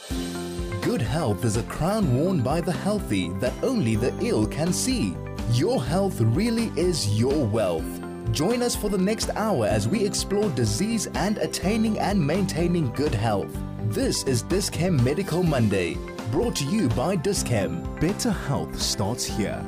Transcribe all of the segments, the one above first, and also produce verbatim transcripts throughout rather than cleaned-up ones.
Good health is a crown worn by the healthy that only the ill can see. Your health really is your wealth. Join us for the next hour as we explore disease and attaining and maintaining good health. This is Dis-Chem Medical Monday, brought to you by Dis-Chem. Better health starts here.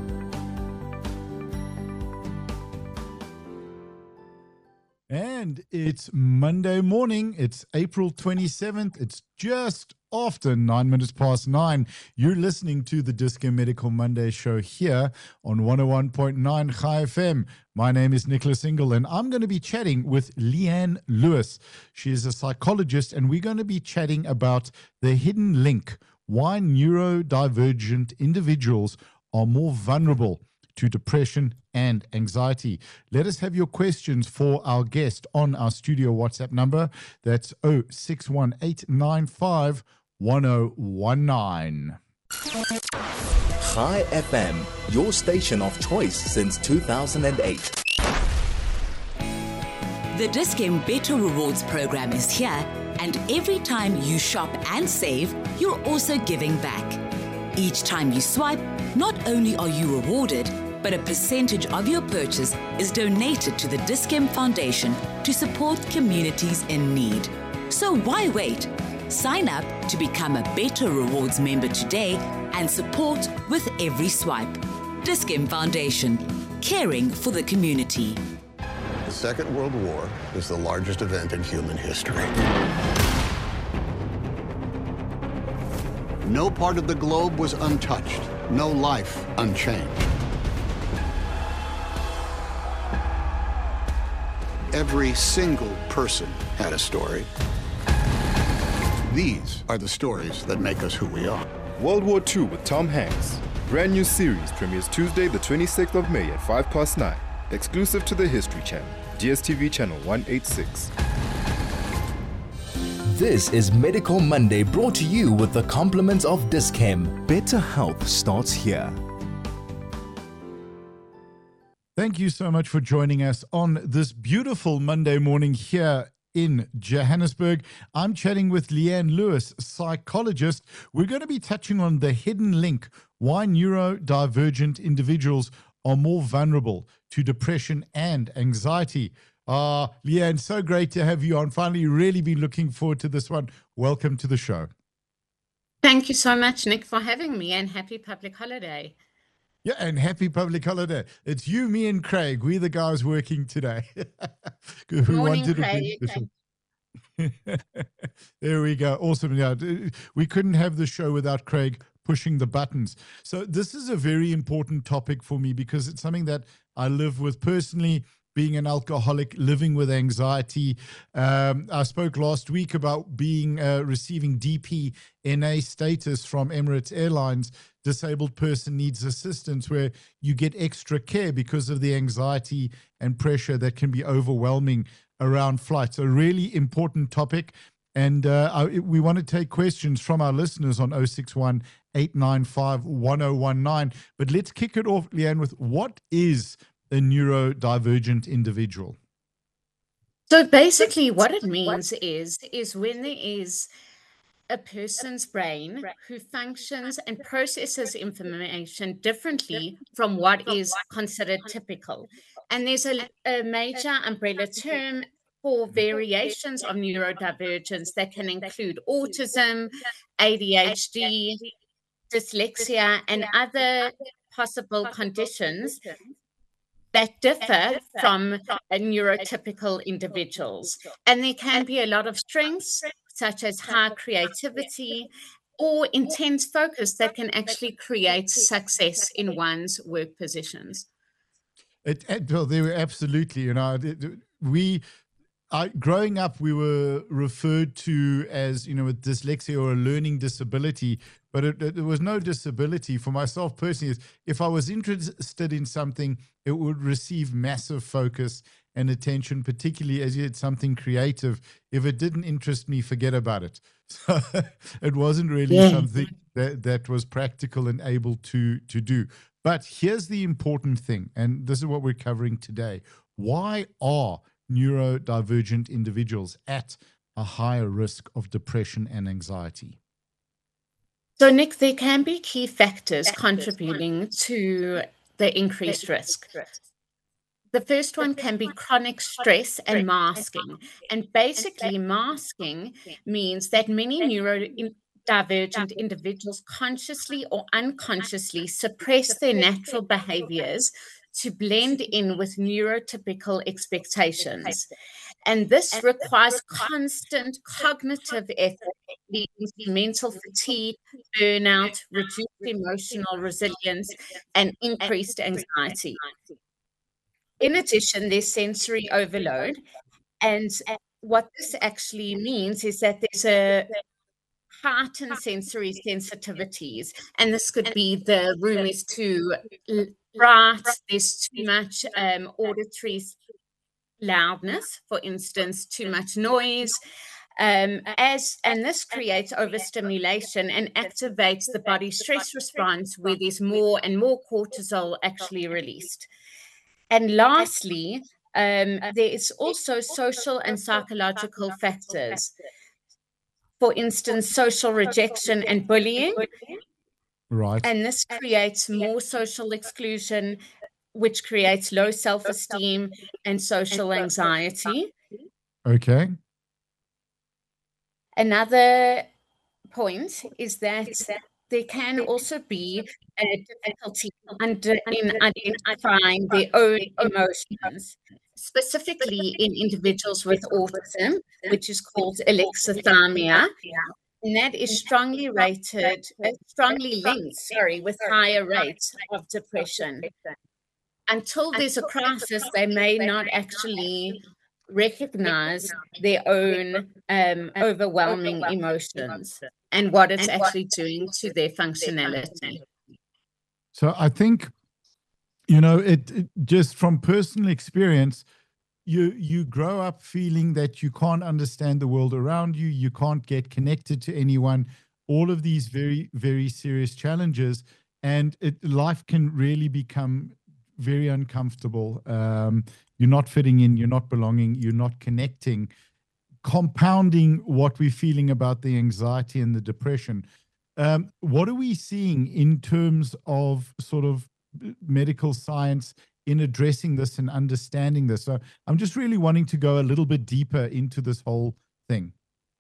And it's Monday morning. It's April twenty-seventh. It's just after nine minutes past nine. You're listening to the Dis-Chem Medical Monday show here on one oh one point nine Chai F M. My name is Nicholas Ingle, and I'm going to be chatting with Leanne Lewis. She is a psychologist, and we're going to be chatting about the hidden link, why neurodivergent individuals are more vulnerable to depression and anxiety. Let us have your questions for our guest on our studio WhatsApp number. That's oh six one eight nine five one oh one nine. Chai F M, your station of choice since two thousand eight. The Dis-Chem Better Rewards program is here, and every time you shop and save, you're also giving back. Each time you swipe, not only are you rewarded, but a percentage of your purchase is donated to the Dis-Chem Foundation to support communities in need. So why wait? Sign up to become a Better Rewards member today and support with every swipe. Dis-Chem Foundation, caring for the community. The Second World War is the largest event in human history. No part of the globe was untouched, no life unchanged. Every single person had a story. These are the stories that make us who we are. World War Two with Tom Hanks. Brand new series premieres Tuesday the twenty-sixth of May at five past nine. Exclusive to the History Channel, D S T V channel one eighty-six. This is Medical Monday, brought to you with the compliments of Dis-Chem. Better health starts here. Thank you so much for joining us on this beautiful Monday morning here in Johannesburg. I'm chatting with Leanne Lewis, psychologist. We're going to be touching on the hidden link, why neurodivergent individuals are more vulnerable to depression and anxiety. Uh, Leanne, so great to have you on. Finally, really been looking forward to this one. Welcome to the show. Thank you so much, Nick, for having me, and happy public holiday. Yeah, and happy public holiday. It's you, me, and Craig. We're the guys working today. Good morning, Craig. There we go. Awesome. Yeah, we couldn't have the show without Craig pushing the buttons. So this is a very important topic for me because it's something that I live with personally. Being an alcoholic, living with anxiety. Um, I spoke last week about being uh, receiving D P N A status from Emirates Airlines. Disabled person needs assistance, where you get extra care because of the anxiety and pressure that can be overwhelming around flights. A really important topic. And uh, I, we want to take questions from our listeners on oh six one eight nine five one oh one nine. But let's kick it off, Leanne, with what is a neurodivergent individual? So basically what it means is, is when there is a person's brain who functions and processes information differently from what is considered typical. And there's a, a major umbrella term for variations of neurodivergence that can include autism, A D H D, dyslexia, and other possible conditions that differ from uh, neurotypical individuals. And there can be a lot of strengths, such as high creativity or intense focus, that can actually create success in one's work positions. It, it, well, they were absolutely, you know, we, I, growing up, we were referred to as, you know, with dyslexia or a learning disability, but it, it, there was no disability. For myself personally, if I was interested in something, it would receive massive focus and attention, particularly as you had something creative. If it didn't interest me, forget about it. So it wasn't really yeah. something that, that was practical and able to, to do. But here's the important thing, and this is what we're covering today. Why are neurodivergent individuals at a higher risk of depression and anxiety? So, Nick, there can be key factors contributing to the increased risk. The first one can be chronic stress and masking. And basically, masking means that many neurodivergent individuals consciously or unconsciously suppress their natural behaviors to blend in with neurotypical expectations. And this requires constant cognitive effort, leading to mental fatigue, burnout, reduced emotional resilience, and increased anxiety. In addition, there's sensory overload. And what this actually means is that there's a heightened sensory sensitivities. And this could be the room is too bright, there's too much um, auditory loudness, for instance, too much noise. Um, as and this creates overstimulation and activates the body stress response, where there's more and more cortisol actually released. And lastly, um, there is also social and psychological factors. For instance, social rejection and bullying. Right. And this creates more social exclusion, which creates low self-esteem and social anxiety. Okay. Another point is that there can also be a difficulty under, in identifying their own emotions, specifically in individuals with autism, which is called alexithymia. And that is strongly rated, uh, strongly linked, sorry, with higher rates of depression. Until there's a crisis, they may not actually recognize their own um, overwhelming emotions and what it's actually doing to their functionality. So I think, you know, it, it just from personal experience, you you grow up feeling that you can't understand the world around you, you can't get connected to anyone, all of these very, very serious challenges, and it, life can really become very uncomfortable. Um, you're not fitting in, you're not belonging, you're not connecting, compounding what we're feeling about the anxiety and the depression. Um, what are we seeing in terms of sort of medical science in addressing this and understanding this? So I'm just really wanting to go a little bit deeper into this whole thing.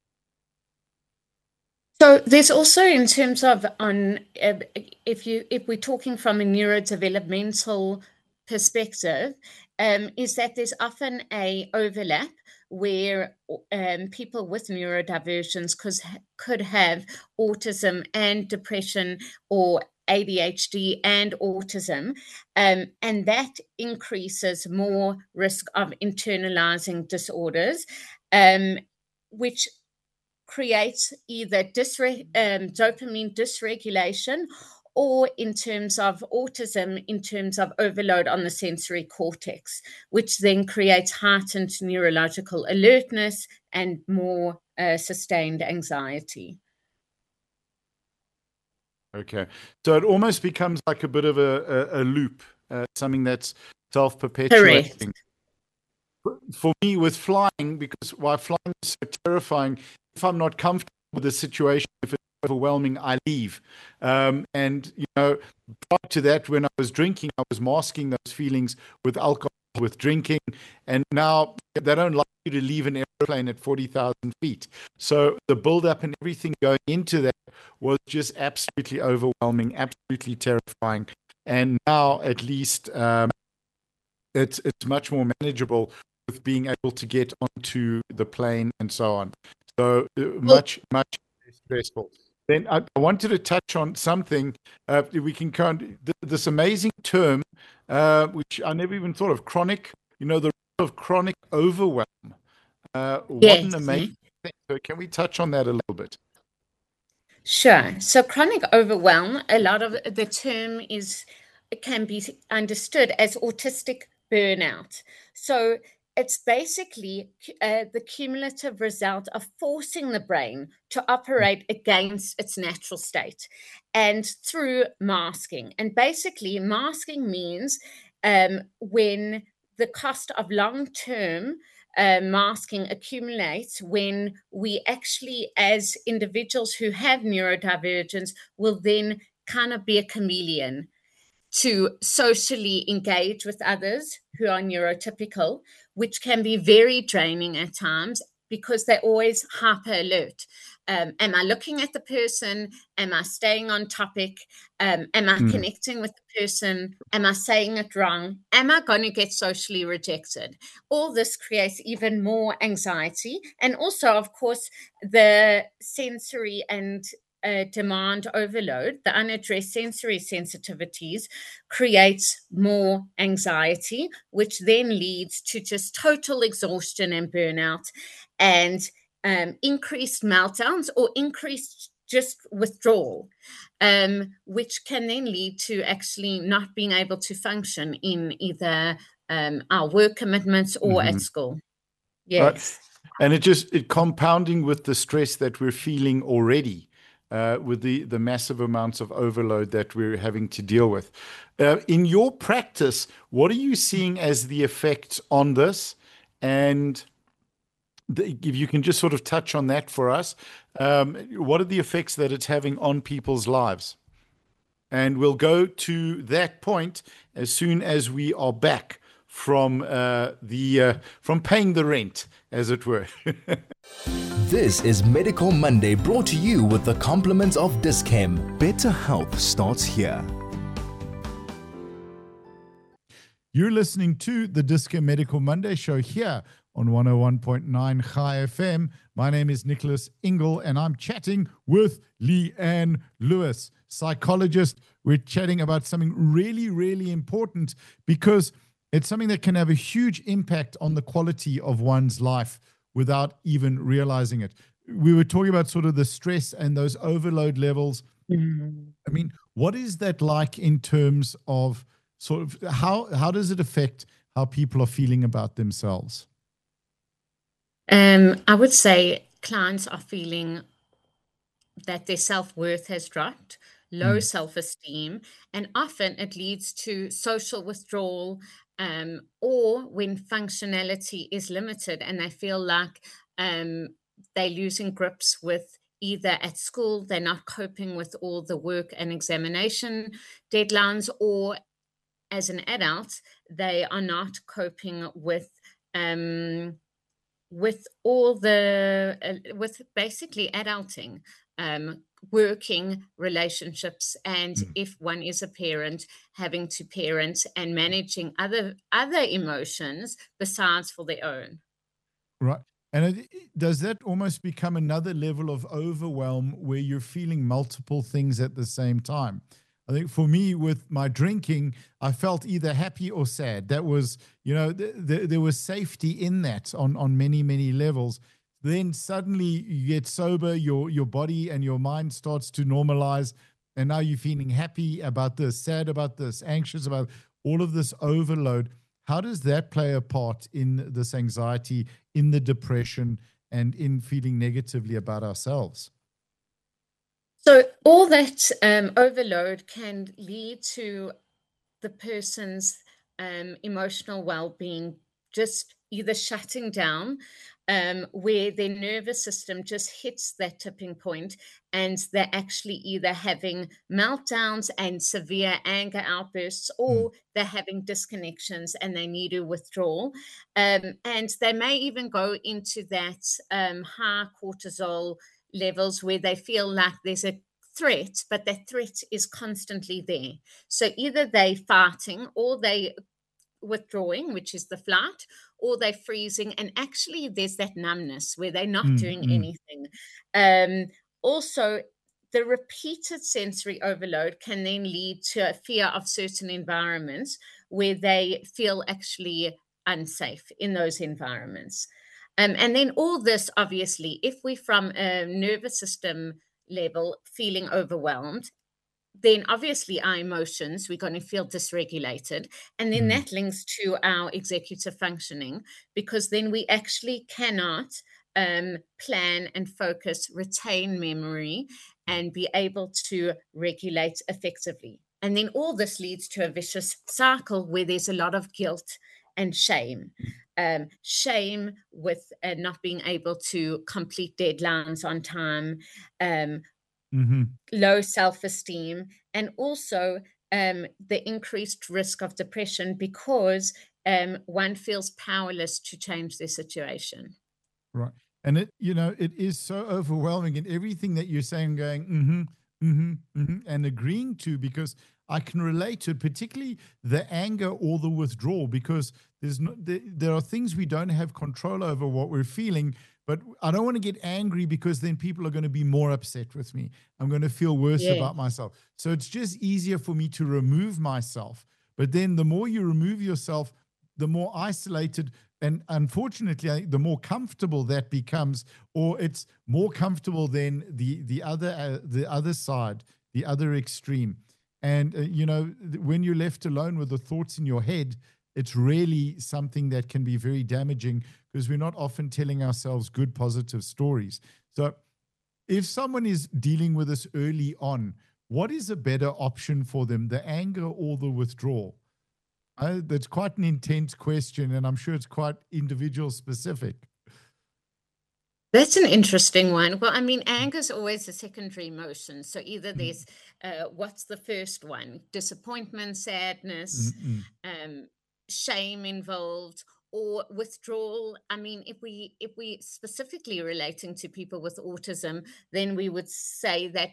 So there's also, in terms of on uh, if you if we're talking from a neurodevelopmental perspective, um, is that there's often a overlap where um, people with neurodivergence could could have autism and depression, or A D H D and autism, um, and that increases more risk of internalizing disorders, um, which creates either dysre- um, dopamine dysregulation, or in terms of autism, in terms of overload on the sensory cortex, which then creates heightened neurological alertness and more uh, sustained anxiety. Okay. So it almost becomes like a bit of a, a, a loop, uh, something that's self-perpetuating. Correct. For me, with flying, because while flying is so terrifying, if I'm not comfortable with the situation, if it's overwhelming, I leave. Um, and, you know, prior to that, when I was drinking, I was masking those feelings with alcohol, with drinking. And now they don't like you to leave an airplane at forty thousand feet. So the build-up and everything going into that was just absolutely overwhelming, absolutely terrifying. And now, at least, um, it's it's much more manageable with being able to get onto the plane and so on. So uh, much, much less stressful. Then I, I wanted to touch on something. Uh, we can count th- this amazing term, uh, which I never even thought of, chronic, you know, the of chronic overwhelm. Uh, Yes. What an amazing thing. So can we touch on that a little bit? Sure. So chronic overwhelm, a lot of the term is can be understood as autistic burnout. So it's basically uh, the cumulative result of forcing the brain to operate against its natural state, and through masking. And basically, masking means um, when the cost of long-term uh, masking accumulates when we actually, as individuals who have neurodivergence, will then kind of be a chameleon to socially engage with others who are neurotypical, which can be very draining at times because they're always hyper alert. Um, am I looking at the person? Am I staying on topic? Um, am I mm. connecting with the person? Am I saying it wrong? Am I going to get socially rejected? All this creates even more anxiety. And also, of course, the sensory and uh, demand overload, the unaddressed sensory sensitivities, creates more anxiety, which then leads to just total exhaustion and burnout, and um, increased meltdowns or increased just withdrawal, um, which can then lead to actually not being able to function in either um, our work commitments or mm-hmm. at school. Yes. Right. And it just, it compounding with the stress that we're feeling already, uh, with the, the massive amounts of overload that we're having to deal with. Uh, in your practice, what are you seeing as the effects on this? And the, if you can just sort of touch on that for us, um, what are the effects that it's having on people's lives? And we'll go to that point as soon as we are back from uh, the uh, from paying the rent, as it were. This is Medical Monday, brought to you with the compliments of Dis-Chem. Better health starts here. You're listening to the Dis-Chem Medical Monday show here on one oh one point nine Chai F M. My name is Nicholas Ingle, and I'm chatting with Leanne Lewis, psychologist. We're chatting about something really, really important, because it's something that can have a huge impact on the quality of one's life without even realizing it. We were talking about sort of the stress and those overload levels. Mm-hmm. I mean, what is that like in terms of sort of how, how does it affect how people are feeling about themselves? Um, I would say clients are feeling that their self-worth has dropped, low mm. self-esteem, and often it leads to social withdrawal, um, or when functionality is limited and they feel like um, they're losing grips with either at school, they're not coping with all the work and examination deadlines, or as an adult, they are not coping with um, with all the, uh, with basically adulting, um, working, relationships, and mm. if one is a parent, having to parent and managing other other emotions besides for their own. Right. And it, does that almost become another level of overwhelm where you're feeling multiple things at the same time? I think for me, with my drinking, I felt either happy or sad. That was, you know, th- th- there was safety in that on, on many, many levels. Then suddenly you get sober, your your body and your mind starts to normalize, and now you're feeling happy about this, sad about this, anxious about all of this overload. How does that play a part in this anxiety, in the depression, and in feeling negatively about ourselves? So all that um, overload can lead to the person's um, emotional well-being just either shutting down, um, where their nervous system just hits that tipping point, and they're actually either having meltdowns and severe anger outbursts, or mm. they're having disconnections and they need to withdraw. Um, and they may even go into that um, high cortisol levels where they feel like there's a threat, but that threat is constantly there. So either they fighting, or they withdrawing, which is the flight, or they're freezing, and actually there's that numbness where they're not mm, doing mm. anything. Um, also, the repeated sensory overload can then lead to a fear of certain environments where they feel actually unsafe in those environments. Um, and then all this, obviously, if we're from a nervous system level feeling overwhelmed, then obviously our emotions, we're going to feel dysregulated. And then mm. that links to our executive functioning, because then we actually cannot um, plan and focus, retain memory, and be able to regulate effectively. And then all this leads to a vicious cycle where there's a lot of guilt and shame. Um, shame with uh, not being able to complete deadlines on time, um, Mm-hmm. low self-esteem, and also um, the increased risk of depression because um, one feels powerless to change their situation. Right. And it, you know, it is so overwhelming, and everything that you're saying, going, mm-hmm, mm-hmm, mm-hmm, and agreeing to, because I can relate to it, particularly the anger or the withdrawal, because there's no, there, there are things we don't have control over what we're feeling, but I don't want to get angry because then people are going to be more upset with me. I'm going to feel worse Yeah. about myself. So it's just easier for me to remove myself. But then the more you remove yourself, the more isolated, and unfortunately, I think the more comfortable that becomes, or it's more comfortable than the the other uh, the other side, the other extreme. And uh, you know, th- when you're left alone with the thoughts in your head, it's really something that can be very damaging, because we're not often telling ourselves good, positive stories. So, if someone is dealing with this early on, what is a better option for them, the anger or the withdrawal? Uh, that's quite an intense question, and I'm sure it's quite individual specific. That's an interesting one. Well, I mean, anger is always a secondary emotion. So either there's uh, what's the first one? Disappointment, sadness, Mm-mm. um, shame involved, or withdrawal. I mean, if we if we specifically relating to people with autism, then we would say that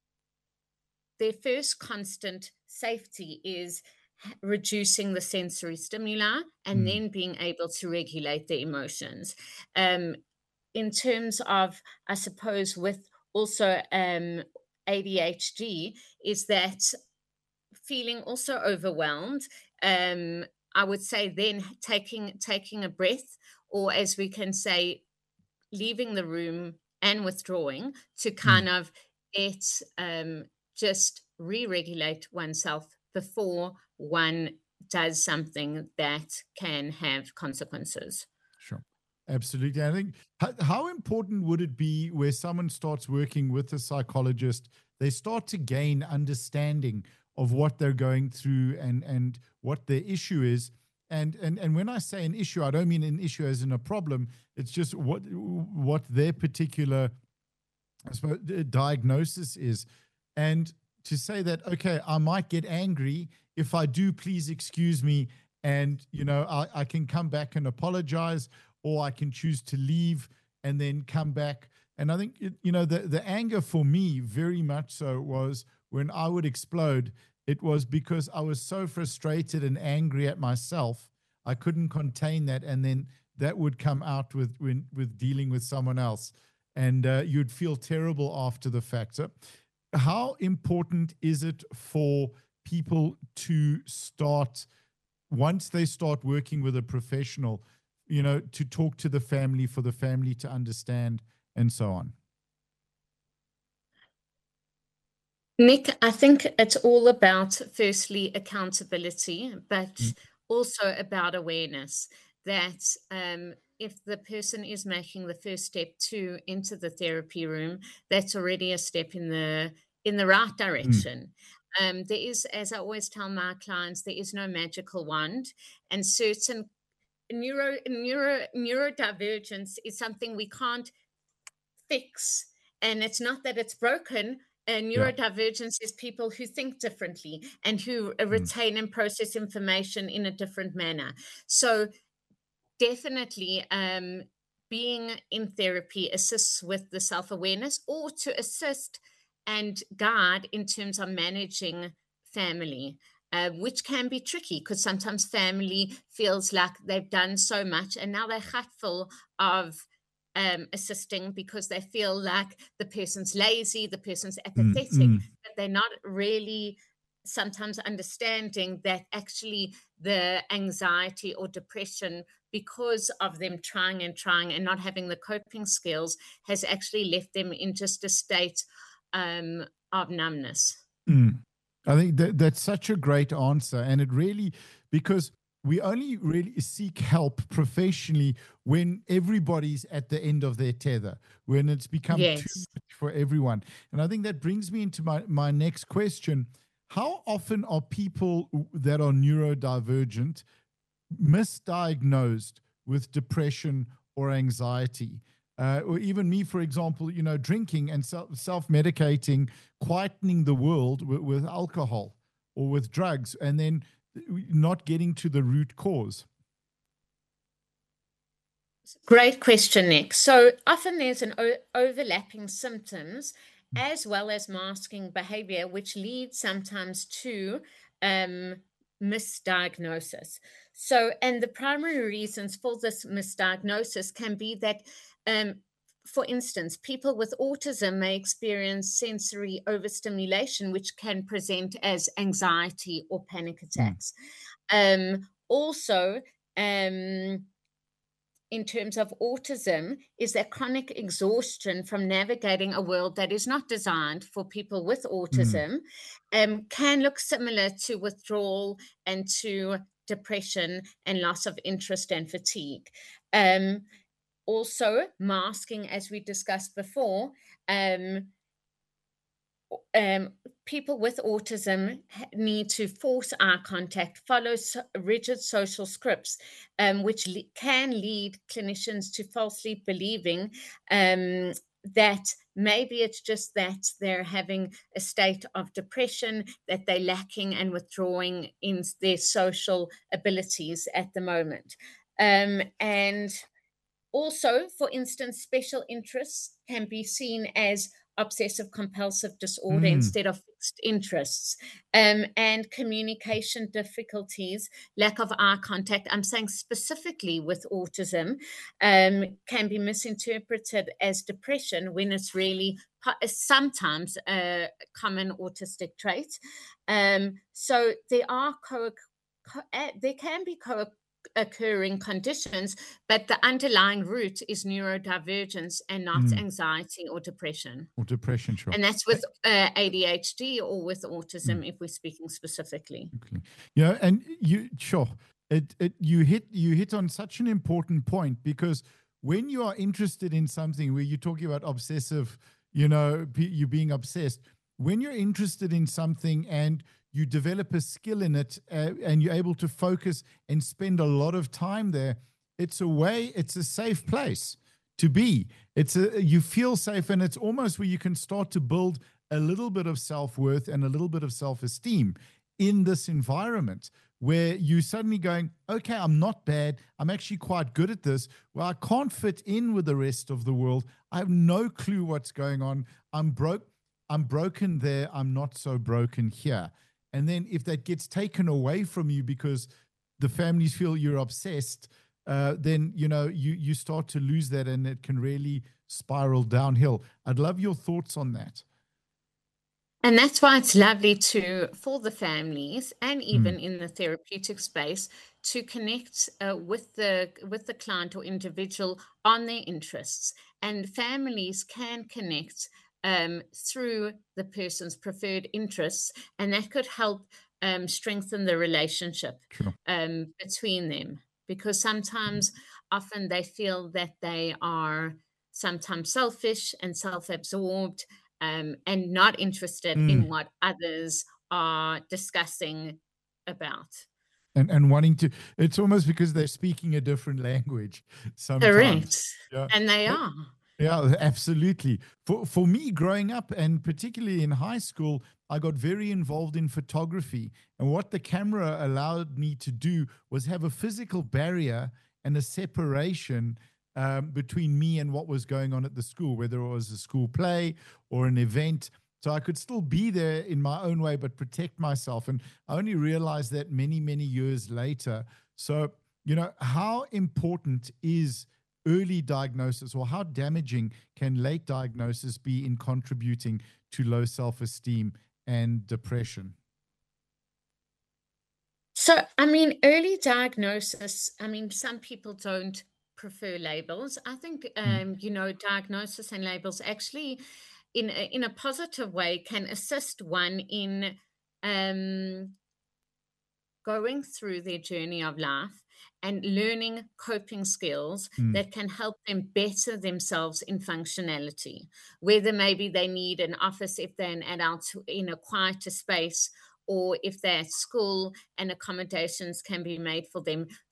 their first constant safety is h- reducing the sensory stimuli and Mm. then being able to regulate their emotions. Um, in terms of, I suppose, with also um, A D H D, is that feeling also overwhelmed. Um, I would say then taking taking a breath, or as we can say, leaving the room and withdrawing to kind of get um, just re-regulate oneself before one does something that can have consequences. Sure. Absolutely. I think, how, how important would it be where someone starts working with a psychologist, they start to gain understanding of what they're going through and and what their issue is. And and and when I say an issue, I don't mean an issue as in a problem. It's just what what their particular, I suppose, uh, diagnosis is. And to say that, okay, I might get angry. If I do, please excuse me. And, you know, I, I can come back and apologize, or I can choose to leave and then come back. And I think, it, you know, the, the anger for me very much so was when I would explode, it was because I was so frustrated and angry at myself. I couldn't contain that. And then that would come out with, when, with dealing with someone else. And uh, you'd feel terrible after the fact. So how important is it for people to start, once they start working with a professional, you know, to talk to the family, for the family to understand, and so on? Nick, I think it's all about, firstly, accountability, but Mm. also about awareness that um, if the person is making the first step to enter the therapy room, that's already a step in the in the right direction. Um, there is, as I always tell my clients, there is no magical wand, and certain neuro neuro neurodivergence is something we can't fix. And it's not that it's broken. And Yeah. neurodivergence is people who think differently and who uh, Mm. retain and process information in a different manner. So definitely um, being in therapy assists with the self-awareness, or to assist and guide in terms of managing family, uh, which can be tricky because sometimes family feels like they've done so much and now they're hatful of um, assisting because they feel like the person's lazy, the person's Mm, apathetic, mm. but they're not really sometimes understanding that actually the anxiety or depression, because of them trying and trying and not having the coping skills, has actually left them in just a state um, of numbness. Mm. I think that that's such a great answer. And it really, because we only really seek help professionally when everybody's at the end of their tether, when it's become too Yes. much for everyone. And I think that brings me into my, my next question. How often are people that are neurodivergent misdiagnosed with depression or anxiety. Uh, or even me, for example, you know, drinking and self- self-medicating, quietening the world with, with alcohol or with drugs, and then not getting to the root cause. Great question, Nick. So often there's an o- overlapping symptoms as well as masking behavior, which leads sometimes to um, misdiagnosis. So, and the primary reasons for this misdiagnosis can be that, um, for instance, people with autism may experience sensory overstimulation, which can present as anxiety or panic attacks. Mm. Um, also, um, in terms of autism, is that chronic exhaustion from navigating a world that is not designed for people with autism mm. um, can look similar to withdrawal and to depression and loss of interest and fatigue. Um, also, masking, as we discussed before, um, Um, people with autism need to force eye contact, follow so rigid social scripts, um, which le can lead clinicians to falsely believing um, that maybe it's just that they're having a state of depression, that they're lacking and withdrawing in their social abilities at the moment. Um, and also, for instance, special interests can be seen as obsessive compulsive disorder mm. instead of fixed interests, um, and communication difficulties, lack of eye contact. I'm saying specifically with autism, um, can be misinterpreted as depression when it's really sometimes a common autistic trait. Um, so there are co, co there can be co occurring conditions, but the underlying root is neurodivergence and not mm. anxiety or depression. Or depression, sure. And that's with uh, A D H D or with autism, mm. if we're speaking specifically. Okay. Yeah, and you sure it it you hit you hit on such an important point, because when you are interested in something where you're talking about obsessive, you know, you being obsessed, when you're interested in something and you develop a skill in it uh, and you're able to focus and spend a lot of time there, it's a way, it's a safe place to be. It's a, you feel safe, and it's almost where you can start to build a little bit of self-worth and a little bit of self-esteem in this environment where you suddenly going, okay, I'm not bad. I'm actually quite good at this. Well, I can't fit in with the rest of the world. I have no clue what's going on. I'm broke. I'm broken there. I'm not so broken here. And then if that gets taken away from you because the families feel you're obsessed, uh, then, you know, you, you start to lose that, and it can really spiral downhill. I'd love your thoughts on that. And that's why it's lovely to, for the families and even mm. in the therapeutic space, to connect uh, with the with the client or individual on their interests. And families can connect Um, through the person's preferred interests, and that could help um, strengthen the relationship sure. um, between them, because sometimes, mm-hmm. often they feel that they are sometimes selfish and self-absorbed um, and not interested mm. in what others are discussing about. And, and wanting to, it's almost because they're speaking a different language sometimes. Correct. Yeah. And they but, are. Yeah, absolutely. For for me, growing up, and particularly in high school, I got very involved in photography. And what the camera allowed me to do was have a physical barrier and a separation um, between me and what was going on at the school, whether it was a school play or an event. So I could still be there in my own way, but protect myself. And I only realized that many, many years later. So, you know, how important is early diagnosis, or how damaging can late diagnosis be in contributing to low self-esteem and depression? So, I mean, early diagnosis, I mean, some people don't prefer labels. I think, um, mm. you know, diagnosis and labels actually, in a, in a positive way, can assist one in um, going through their journey of life and learning coping skills mm. that can help them better themselves in functionality, whether maybe they need an office if they're an adult in a quieter space, or if they're at school and accommodations can be made for them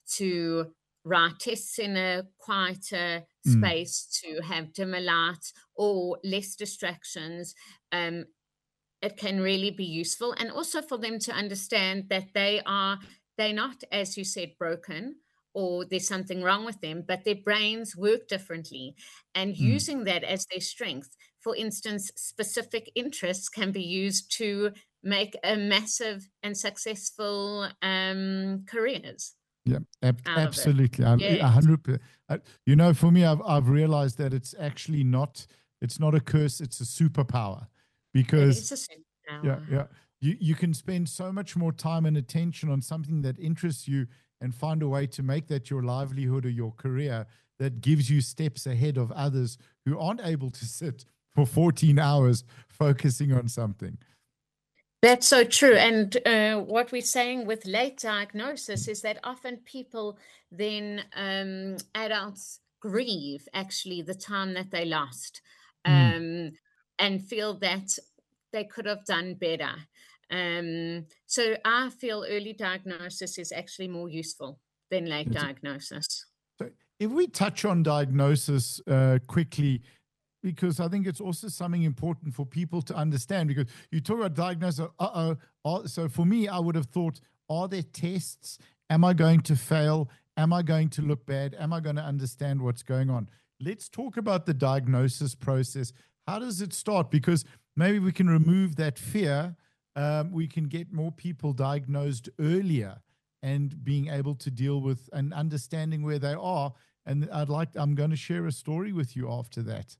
to write tests in a quieter Mm. space, to have dimmer light or less distractions. Um, it can really be useful, and also for them to understand that they are they're not, as you said, broken or there's something wrong with them, but their brains work differently, and Mm. using that as their strength. For instance, specific interests can be used to make a massive and successful um, careers Yeah, ab- out of it. absolutely. I- Yes. A hundred. per- I- You know, for me, I've I've realized that it's actually not. It's not a curse. It's a superpower, It because is a superpower. yeah, yeah. You you can spend so much more time and attention on something that interests you and find a way to make that your livelihood or your career that gives you steps ahead of others who aren't able to sit for fourteen hours focusing on something. That's so true. And uh, what we're saying with late diagnosis is that often people then, um, adults, grieve actually the time that they lost, Mm. um, and feel that they could have done better. Um, so I feel early diagnosis is actually more useful than late It's- diagnosis. So if we touch on diagnosis uh, quickly, because I think it's also something important for people to understand, because you talk about diagnosis, uh-oh. So for me, I would have thought, are there tests? Am I going to fail? Am I going to look bad? Am I going to understand what's going on? Let's talk about the diagnosis process. How does it start? Because maybe we can remove that fear. Um, we can get more people diagnosed earlier and being able to deal with and understanding where they are. And I'd like, I'm going to share a story with you after that.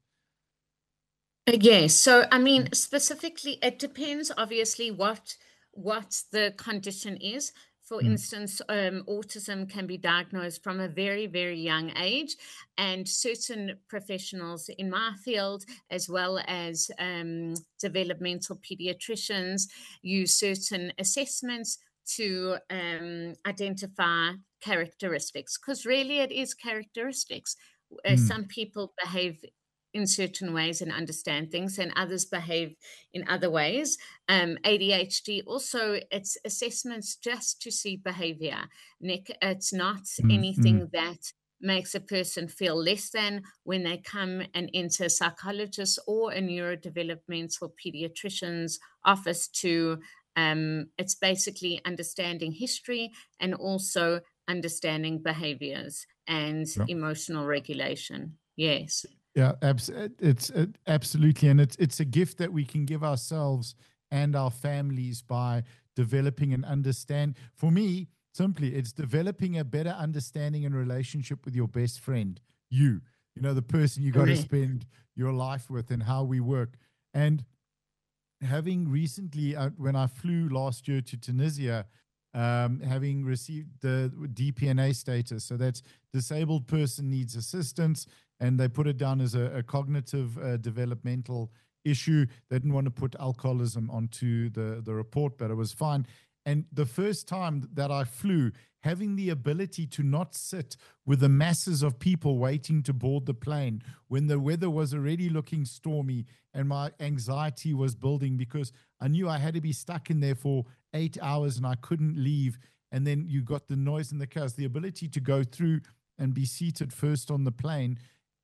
Uh, Yes. So, I mean, specifically, it depends obviously what what the condition is. For Mm. instance, um, autism can be diagnosed from a very, very young age, and certain professionals in my field, as well as um, developmental pediatricians, use certain assessments to um, identify characteristics, because really it is characteristics. Uh, Mm. some people behave in certain ways and understand things, and others behave in other ways. Um, A D H D also, it's assessments just to see behavior. Nick, it's not Mm, anything that makes a person feel less than when they come and enter a psychologist or a neurodevelopmental pediatrician's office to, um, it's basically understanding history and also understanding behaviors and Yeah. emotional regulation. Yes. Yeah, abs- it's uh, absolutely, and it's it's a gift that we can give ourselves and our families by developing and understand. For me, simply, it's developing a better understanding and relationship with your best friend, you. You know, the person you got to Correct. spend your life with, and how we work. And having recently, uh, when I flew last year to Tunisia, um, having received the D P N A status, so that's disabled person needs assistance, and they put it down as a, a cognitive uh, developmental issue. They didn't want to put alcoholism onto the, the report, but it was fine. And the first time that I flew, having the ability to not sit with the masses of people waiting to board the plane when the weather was already looking stormy and my anxiety was building, because I knew I had to be stuck in there for eight hours and I couldn't leave. And then you got the noise and the chaos. The ability to go through and be seated first on the plane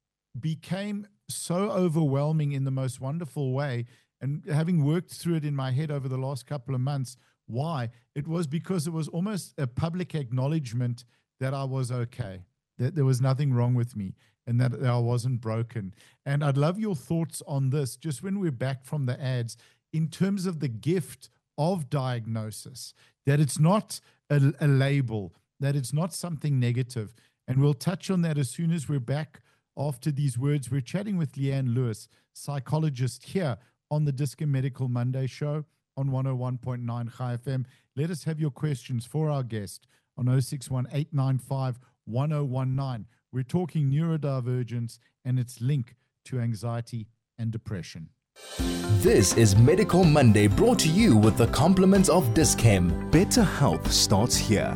became so overwhelming in the most wonderful way. And having worked through it in my head over the last couple of months, why? It was because it was almost a public acknowledgement that I was okay, that there was nothing wrong with me, and that I wasn't broken. And I'd love your thoughts on this, just when we're back from the ads, in terms of the gift of diagnosis, that it's not a, a label, that it's not something negative. And we'll touch on that as soon as we're back after these words. We're chatting with Leanne Lewis, psychologist, here on the Disc and Medical Monday show on one oh one point nine Chai F M. Let us have your questions for our guest on oh six one, eight nine five, one oh one nine. We're talking neurodivergence and its link to anxiety and depression. This is Medical Monday, brought to you with the compliments of Dis-Chem. Better health starts here.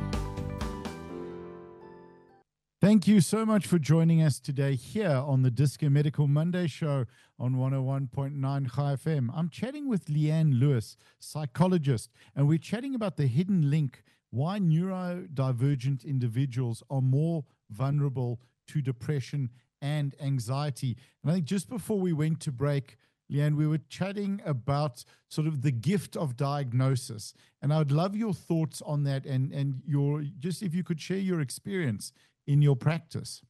Thank you so much for joining us today here on the Disc and Medical Monday show on one oh one point nine Chai F M. I'm chatting with Leanne Lewis, psychologist, and we're chatting about the hidden link why neurodivergent individuals are more vulnerable to depression and anxiety. And I think just before we went to break, Leanne, we were chatting about sort of the gift of diagnosis. And I would love your thoughts on that, and, and your, just if you could share your experience in your practice.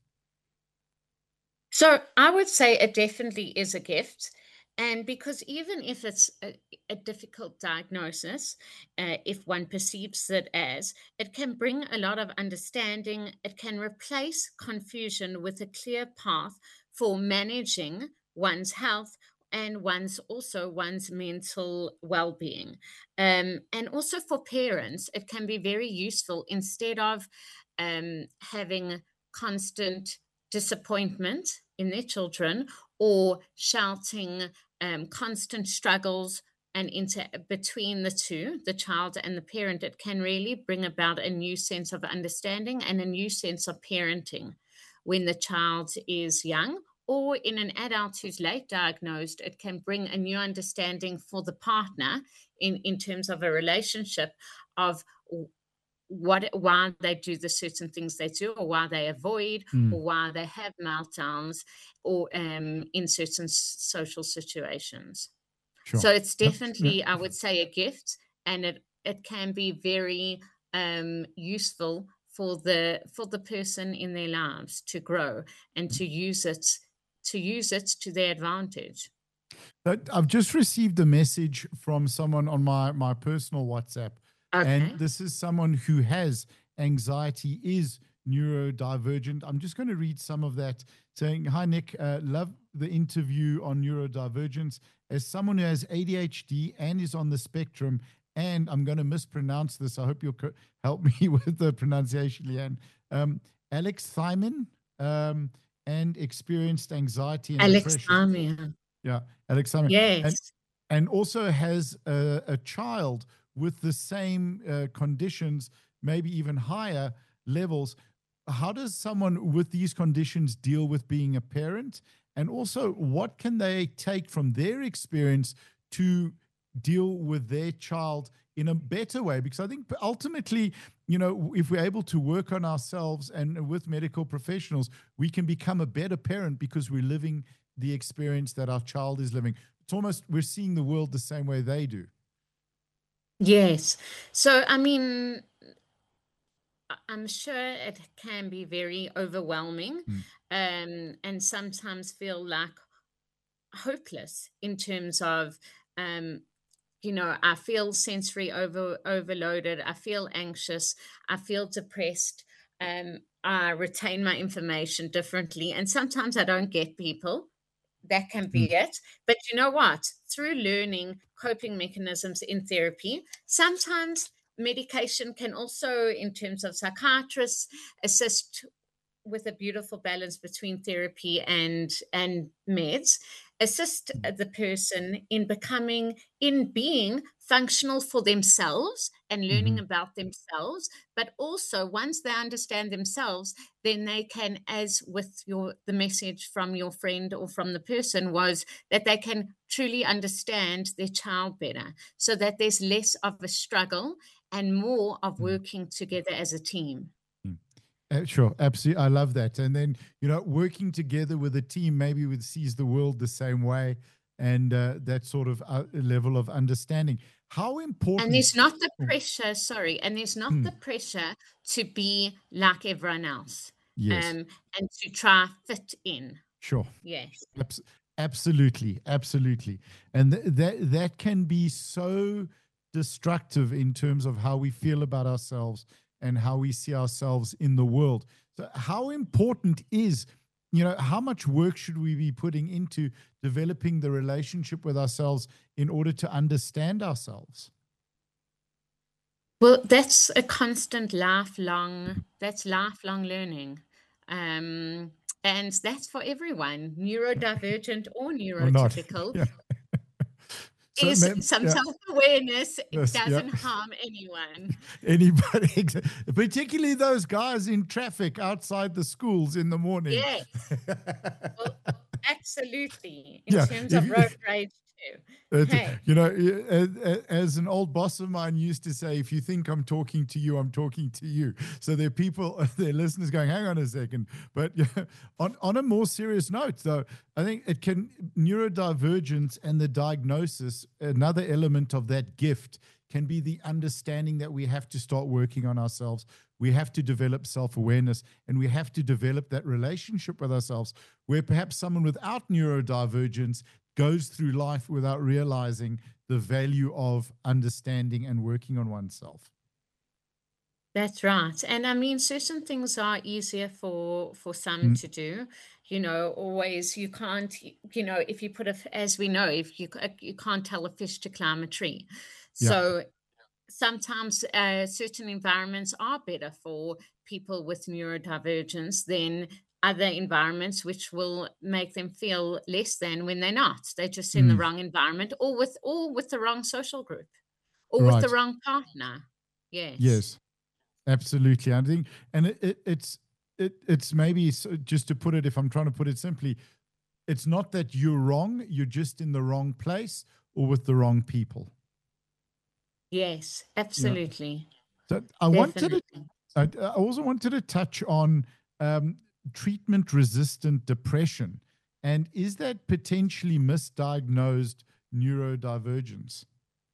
So I would say it definitely is a gift. And because even if it's a, a difficult diagnosis, uh, if one perceives it as, it can bring a lot of understanding. It can replace confusion with a clear path for managing one's health and one's also one's mental well-being. Um, and also for parents, it can be very useful instead of um, having constant disappointment in their children or shouting um, constant struggles and inter between the two, the child and the parent. It can really bring about a new sense of understanding and a new sense of parenting when the child is young, or in an adult who's late diagnosed. It can bring a new understanding for the partner in, in terms of a relationship of what why they do the certain things they do, or why they avoid, mm. or why they have meltdowns, or um, in certain s- social situations. Sure. So it's definitely, yeah. I would say, a gift, and it it can be very um, useful for the for the person in their lives to grow and to use it to use it to their advantage. But I've just received a message from someone on my my personal WhatsApp. Okay. And this is someone who has anxiety, is neurodivergent. I'm just going to read some of that, saying, hi, Nick, uh, love the interview on neurodivergence. As someone who has A D H D and is on the spectrum, and I'm going to mispronounce this, I hope you'll co- help me with the pronunciation, Leanne, um, Alzheimer's, um, and experienced anxiety and Alzheimer's. depression. Yeah, Alzheimer's. Yes. And, and also has a, a child with the same uh, conditions, maybe even higher levels. How does someone with these conditions deal with being a parent? And also, what can they take from their experience to deal with their child in a better way? Because I think ultimately, you know, if we're able to work on ourselves and with medical professionals, we can become a better parent because we're living the experience that our child is living. It's almost, we're seeing the world the same way they do. Yes. So, I mean, I'm sure it can be very overwhelming, mm. um, and sometimes feel like hopeless in terms of, um, you know, I feel sensory over overloaded. I feel anxious. I feel depressed. Um, I retain my information differently. And sometimes I don't get people. That can be mm. it. But you know what? Through learning coping mechanisms in therapy, sometimes medication can also, in terms of psychiatrists, assist with a beautiful balance between therapy and and meds, assist the person in becoming, in being functional for themselves and learning mm-hmm. about themselves. But also, once they understand themselves, then they can, as with your the message from your friend or from the person was, that they can truly understand their child better, so that there's less of a struggle and more of working together as a team. Uh, sure, absolutely. I love that. And then, you know, working together with a team, maybe with sees the world the same way, and uh, that sort of uh, level of understanding. How important. And there's not the pressure, sorry, and there's not mm. the pressure to be like everyone else. Yes. Um, and to try fit in. Sure. Yes. Abs- absolutely. Absolutely. And th- that that can be so destructive in terms of how we feel about ourselves and how we see ourselves in the world. So how important is, you know, how much work should we be putting into developing the relationship with ourselves in order to understand ourselves? Well, that's a constant lifelong, that's lifelong learning. Um, and that's for everyone, neurodivergent or neurotypical. Yeah. So is may, some yeah. self-awareness yes, doesn't yeah. harm anyone. Anybody, particularly those guys in traffic outside the schools in the morning. Yes, well, absolutely. In yeah. terms if, of road rage It, Hey. you know, as, as an old boss of mine used to say, if you think I'm talking to you, I'm talking to you. So there are people, there are listeners going, hang on a second. But yeah, on, on a more serious note, though, I think it can, neurodivergence and the diagnosis, another element of that gift can be the understanding that we have to start working on ourselves. We have to develop self-awareness, and we have to develop that relationship with ourselves where perhaps someone without neurodivergence goes through life without realizing the value of understanding and working on oneself. That's right. And I mean, certain things are easier for for some Mm, to do. You know, always you can't, y- you know, if you put a, f- as we know, if you c- you can't tell a fish to climb a tree. yeah. So sometimes uh, certain environments are better for people with neurodivergence than other environments, which will make them feel less than when they're not. They're just in the Mm, wrong environment, or with or with the wrong social group, or with the right. wrong partner. Yes. Yes. Absolutely. I think, and it, it, it's it, it's maybe s- just to put it, if I'm trying to put it simply, it's not that you're wrong, you're just in the wrong place or with the wrong people. Yes, Yeah. absolutely. So I wanted to, Definitely. I, I also wanted to touch on um, treatment-resistant depression, and is that potentially misdiagnosed neurodivergence?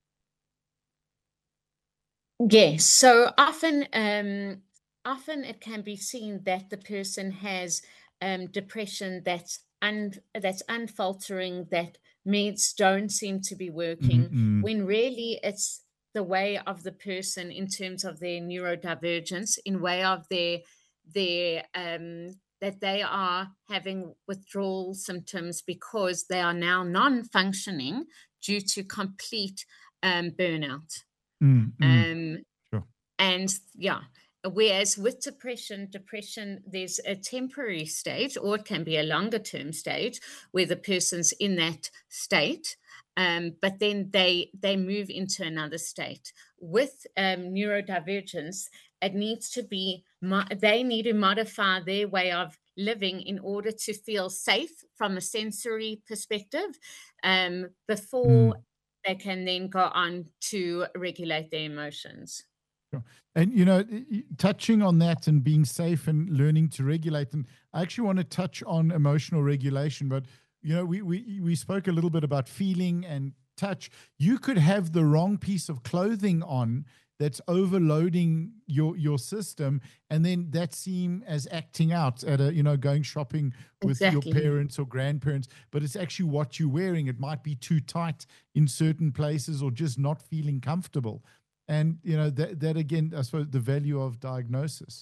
Yes. So often, um, often it can be seen that the person has um, depression that's un that's unfaltering, that meds don't seem to be working, Mm-mm. when really it's the way of the person in terms of their neurodivergence, in way of their their um, that they are having withdrawal symptoms because they are now non-functioning due to complete um, burnout. Mm-mm. Um, Sure. and yeah, whereas with depression, depression, there's a temporary stage, or it can be a longer term stage where the person's in that state. Um, but then they they move into another state. With um, neurodivergence, it needs to be mo- they need to modify their way of living in order to feel safe from a sensory perspective, um, before Mm. they can then go on to regulate their emotions. Sure. And, you know, y- y- touching on that and being safe and learning to regulate, and I actually want to touch on emotional regulation, but, you know, we, we, we spoke a little bit about feeling and touch. You could have the wrong piece of clothing on that's overloading your your system, and then that seem as acting out at a, you know, going shopping with your Exactly. parents or grandparents, but it's actually what you're wearing. It might be too tight in certain places or just not feeling comfortable. And, you know, that, that again, I suppose the value of diagnosis.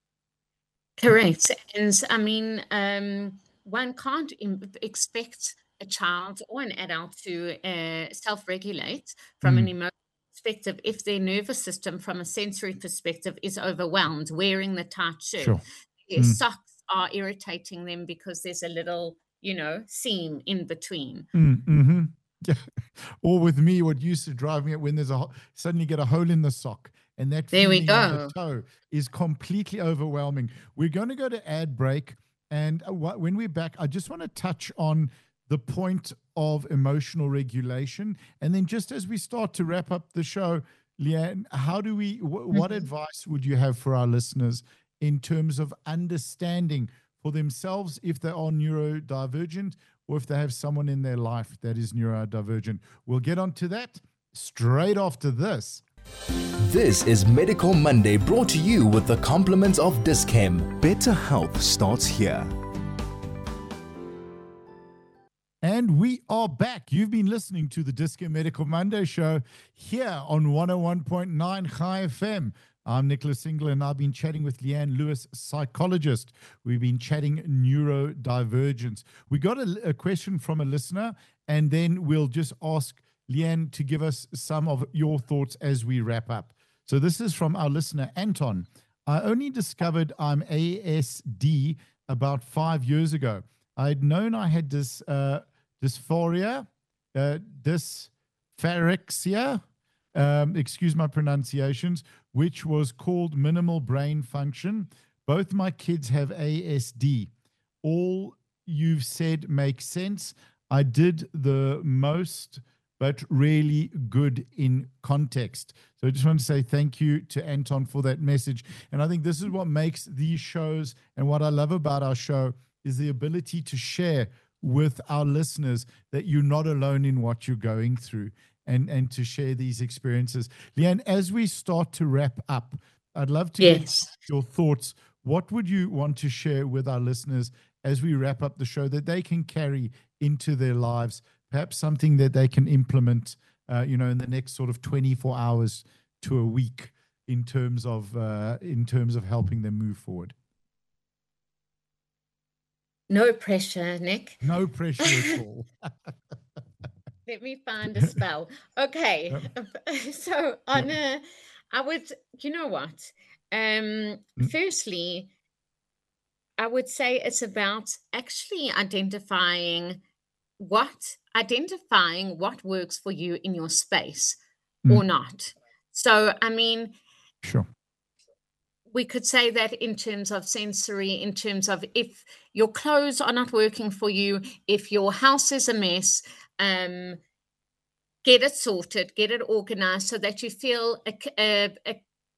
Correct. And I mean, um, one can't im- expect a child or an adult to uh, self regulate from an Mm, emotional perspective if their nervous system, from a sensory perspective, is overwhelmed, wearing the tight shirt. sure. Their Mm, socks are irritating them because there's a little, you know, seam in between. mm, mm-hmm. Yeah. Or with me, what used to drive me when there's a ho- suddenly get a hole in the sock, and that There we feeling on the go. toe is completely overwhelming. We're going to go to ad break, and uh, wh- when we're back, I just want to touch on the point of emotional regulation, and then just as we start to wrap up the show, Leanne, how do we? Wh- what Mhm. advice would you have for our listeners in terms of understanding for themselves if they are neurodivergent, or if they have someone in their life that is neurodivergent? We'll get onto that straight after this. This is Medical Monday, brought to you with the compliments of Dis-Chem. Better health starts here. And we are back. You've been listening to the Dis-Chem Medical Monday show here on one oh one point nine Chai F M. I'm Nicholas Singler, and I've been chatting with Leanne Lewis, psychologist. We've been chatting neurodivergence. We got a, a question from a listener, and then we'll just ask Leanne to give us some of your thoughts as we wrap up. So this is from our listener, Anton. I only discovered I'm A S D about five years ago. I had known I had this uh, dysphoria, uh, dysphorexia, um, excuse my pronunciations, which was called minimal brain function. Both my kids have A S D. All you've said makes sense. I did the most, but really good in context. So I just want to say thank you to Anton for that message. And I think this is what makes these shows, and what I love about our show is the ability to share with our listeners that you're not alone in what you're going through, and, and to share these experiences. Leanne, as we start to wrap up, I'd love to Yes. get your thoughts. What would you want to share with our listeners as we wrap up the show that they can carry into their lives, perhaps something that they can implement, uh, you know, in the next sort of twenty-four hours to a week in terms of uh, in terms of helping them move forward? No pressure, Nick. No pressure at all. Let me find a spell. Okay. So on a, I would, you know what? Um, Mm. firstly, I would say it's about actually identifying what identifying what works for you in your space Mm. or not. So, I mean, Sure. we could say that in terms of sensory, in terms of if your clothes are not working for you, if your house is a mess, um, get it sorted, get it organized so that you feel a, a, a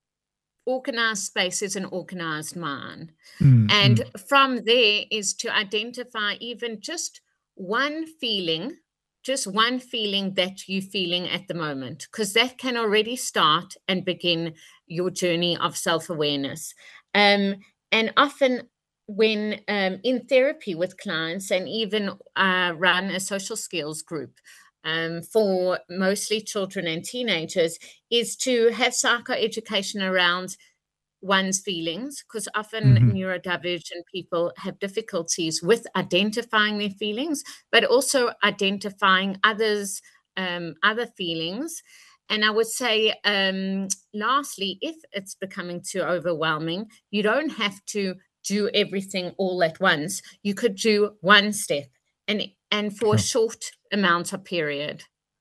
organized space is an organized mind. Mm, And mm. from there is to identify even just one feeling, just one feeling that you're feeling at the moment, because that can already start and begin your journey of self-awareness. Um, and often when um, in therapy with clients, and even uh, run a social skills group um, for mostly children and teenagers, is to have psychoeducation around one's feelings, because often Mhm. neurodivergent people have difficulties with identifying their feelings, but also identifying others, um, other feelings. And I would say, um, lastly, if it's becoming too overwhelming, you don't have to do everything all at once. You could do one step, and and for a Sure. short amount of period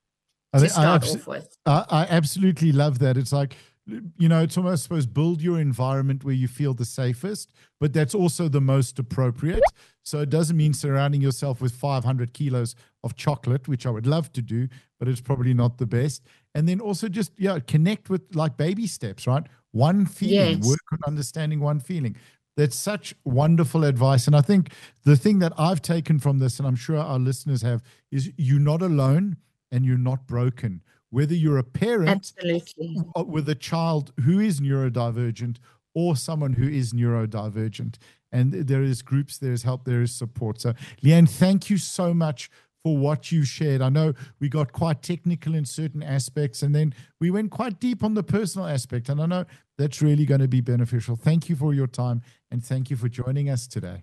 I, to thi- I, start abso- off with. I, I absolutely love that. It's like, you know, it's almost, I suppose, build your environment where you feel the safest, but that's also the most appropriate. So it doesn't mean surrounding yourself with five hundred kilos of chocolate, which I would love to do, but it's probably not the best. And then also just, yeah, connect with like baby steps, right? One feeling, Yes. work on understanding one feeling. That's such wonderful advice. And I think the thing that I've taken from this, and I'm sure our listeners have, is you're not alone and you're not broken. Whether you're a parent Absolutely. with a child who is neurodivergent or someone who is neurodivergent. And there is groups, there is help, there is support. So, Leanne, thank you so much for what you shared. I know we got quite technical in certain aspects, and then we went quite deep on the personal aspect. And I know that's really going to be beneficial. Thank you for your time, and thank you for joining us today.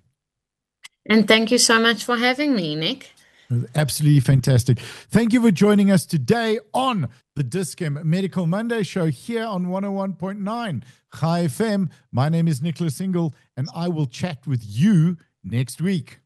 And thank you so much for having me, Nick. Absolutely fantastic. Thank you for joining us today on the Dis-Chem Medical Monday show here on one oh one point nine Chai F M. My name is Nicholas Ingle, and I will chat with you next week.